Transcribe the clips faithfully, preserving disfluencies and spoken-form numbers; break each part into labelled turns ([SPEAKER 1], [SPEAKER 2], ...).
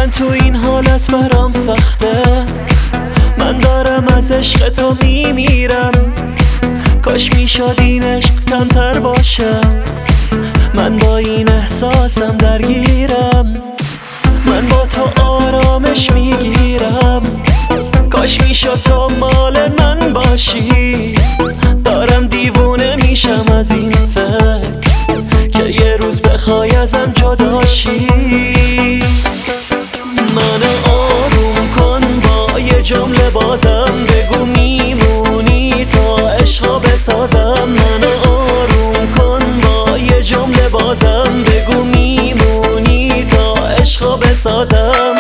[SPEAKER 1] من تو این حالت برام سخته، من دارم از عشق تو میمیرم. کاش میشد این عشق کمتر باشه، من با این احساسم درگیرم. من با تو آرامش میگیرم، کاش میشد تو مال من باشی. دارم دیوونه میشم از این فکر که یه روز بخوای ازم جداشی. من آروم کن با یه جمله بازم، بگو میمونی تا عشقو بسازم. من آروم کن با یه جمله بازم، بگو میمونی تا عشقو بسازم.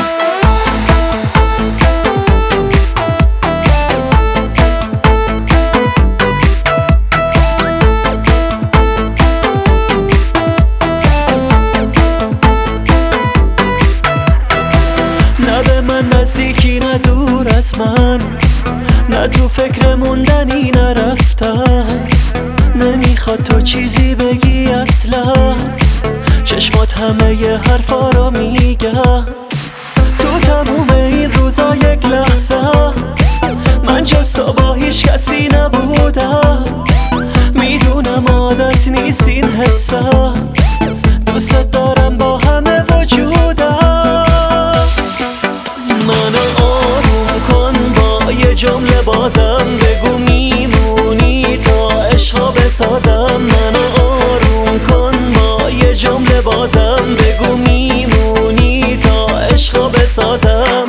[SPEAKER 1] نه به من نزدیکی نه دور از من، نه تو فکر موندنی نرفتن. نمیخواد تو چیزی بگی اصلا، چشمات همه ی حرفا رو میگن. تو تموم این روزا یک لحظه من جز تو با هیچ کسی نبودم. میدونم عادت نیست این حسه، دوست دارم با همه وجودم. من آروم کن با یه جمله بازم، بگو میمونی تا عشقو بسازم. من آروم کن با یه جمله بازم، بگو میمونی تا عشقو بسازم.